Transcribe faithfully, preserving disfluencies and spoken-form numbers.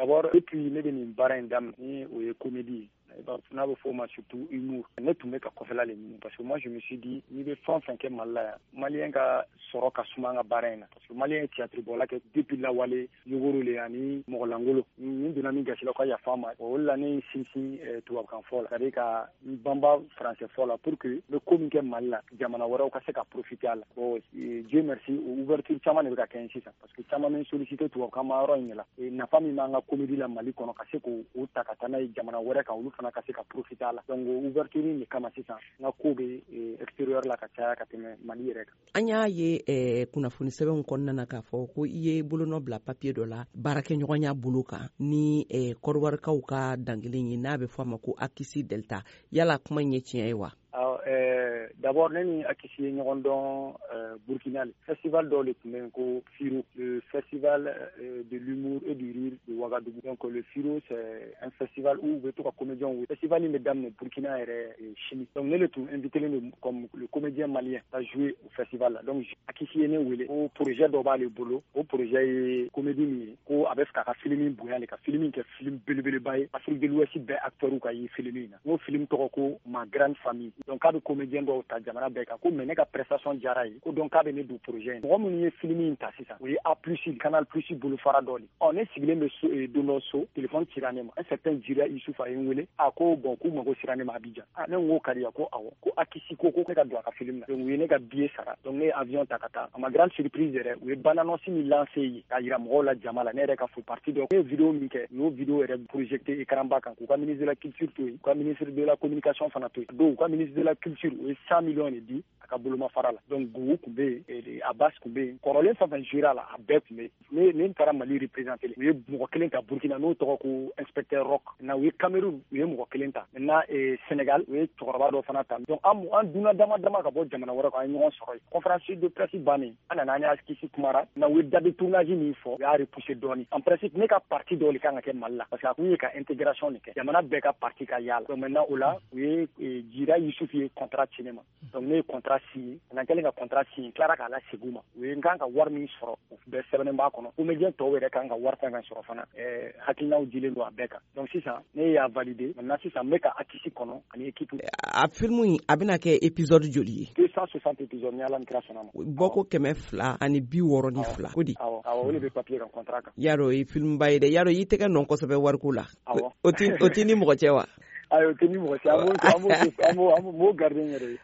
d'abord depuis ne bɛ nin baara in daminɛ ni o ye comédie n'a bɛ fɔ o ma surtout humour ne tun bɛ ka kɔfɛla le ɲini parce que moi je me suis dit n'i bɛ fɛn o fɛn kɛ Mali la yan maliyɛn ka sɔrɔ ka suma an ka baara in na parce que maliyɛn ye théâtre bɔla kɛ depuis lawale yogoro le ani mɔgɔlangolo ni donna min gasi la ka yafa n ma o la ne sinsin tubabukan fɔ la c'est-à-dire ka n banba français fɔ la pour que n bɛ ko min kɛ Mali la jamana wɛrɛw ka se ka profiter a la bon Dieu merci o ouverture caman de bɛ ka kɛ n sisan parce que caman bɛ solliciter tubabukan ma yɔrɔ in de la nafa min b'an ka comédie la Mali kɔnɔ ka se k'o ta ka taa n'a ye jamana wɛrɛ kan olu fana ka se ka profiter a la donc ouverture de kama sisan n ka ko bɛ extérieur la ka caya ka tɛmɛ Mali yɛrɛ kan. An y'a ye kunnafoni sɛbɛnw kɔnɔna na k'a fɔ ko i ye bolonɔ bila papier dɔ la baarakɛɲɔgɔnya bolo kan ni kɔrɔwarikaw ka dangelen ye n'a bɛ fɔ a ma ko Akisi Delta yala kuma in ye tiɲɛ ye wa? Euh, d'abord ne ni Akisi ye ɲɔgɔn dɔn euh, Burkina festival dɔ le tun bɛ yen ko Firo, le festival euh, de l'humour et du rire de Ouagadougou. Donc le Firo c'est un festival où bɛ to ka comédien le festival in bɛ daminɛ Burkina yɛrɛ Chine. Donc ne le tun invité len comme le comédien malien à jouer au festival là. Donc Akisi ye ne wele o projet dɔ b'ale bolo o projet ye comédie min ye ko a bɛ fɛ ka film in bonya le ka film in kɛ film belebeleba ye Afrique de l'Ouest bɛɛ acteurs ka ye film in na. N'o film tɔgɔ ko Ma Grande Famille. Donc k'a bɛ comédien dɔw ta jamana bɛɛ kan ko mais ne ka prestation diyara ye ko donc k'a bɛ ne don projet in mɔgɔ minnu ye film in ta sisan o ye A plus Canal plus bolofara dɔ de ɔ ne sigilen bɛ so don dɔ so téléphone cira ne ma un certain Jira Isufu a ye n wele a ko bon k'u mago sera ne ma Abidjan a ne ko ka di ya ko awɔ ko Akisi ko ko ne ka don a ka film na donc u ye ne ka billet sara donc ne ye avion ta ka taa a ma grande surprise yɛrɛ u ye bande annonce min lancé ye k'a yira mɔgɔw la jama la ne yɛrɛ ka fo partie dɔ ne ye vidéo min kɛ u y'o vidéo yɛrɛ projecté écran ba kan k'u ka ministre de la culture to yen k'u ka ministre de la communication fana to yen donc u ka ministre de la culture o ye cent millions de di a ka boloma fara la donc Gougou tun bɛ yen Abbas tun bɛ yen kɔrɔlen fɛn fɛn jouera la a bɛɛ tun bɛ yen ne ne taara Mali représenter u ye mɔgɔ kelen ta Burkina n'o tɔgɔ ko inspecteur Rock na u ye Cameroun u ye mɔgɔ kelen ta maintenant Sénégal u ye cɛkɔrɔba dɔ fana ta donc an an dunna dama dama ka bɔ jamana wɛrɛ kan an ye ɲɔgɔn sɔrɔ yen conférence de presse bannen an nana an ni Akisi kumara na u ye date de tournage min fɔ u y'a repousser dɔɔnin en principe ne ka partie dɔ de kan ka kɛ Mali la parce que a kun ye ka intégration de kɛ jamana bɛɛ ka partie ka yala donc maintenant o la u ye Jira Yusufu ye contrat ci ne ma donc ne ye contrat signé n'an kɛlen ka contrat signé tilara k'a la segin u ma u ye n kan ka wari min sɔrɔ o bɛɛ sɛbɛnnen b'a kɔnɔ comédien tɔw yɛrɛ kan ka wari fɛn fɛn sɔrɔ fana ɛɛ hakilinaw dilen don a bɛɛ kan donc sisan ne y'a validé maintenant sisan n bɛ ka Akisi kɔnɔ ani équipe a film in a bɛna kɛ épisode joli ye? deux cent soixante épisodes ni Ala ni kira sɔnna ma bɔ ko kɛmɛ fila ani bi wɔɔrɔ ni fila o di awɔ awɔ o de bɛ papier kan contrat kan yarɔ o ye film ba ye dɛ yarɔ i tɛgɛ nɔ kosɛbɛ wariko la o t'i ni mɔgɔ cɛ wa? ayo tɛ ni mɔgɔ cɛ an b'o an b'o an b'o gardien yɛrɛ ye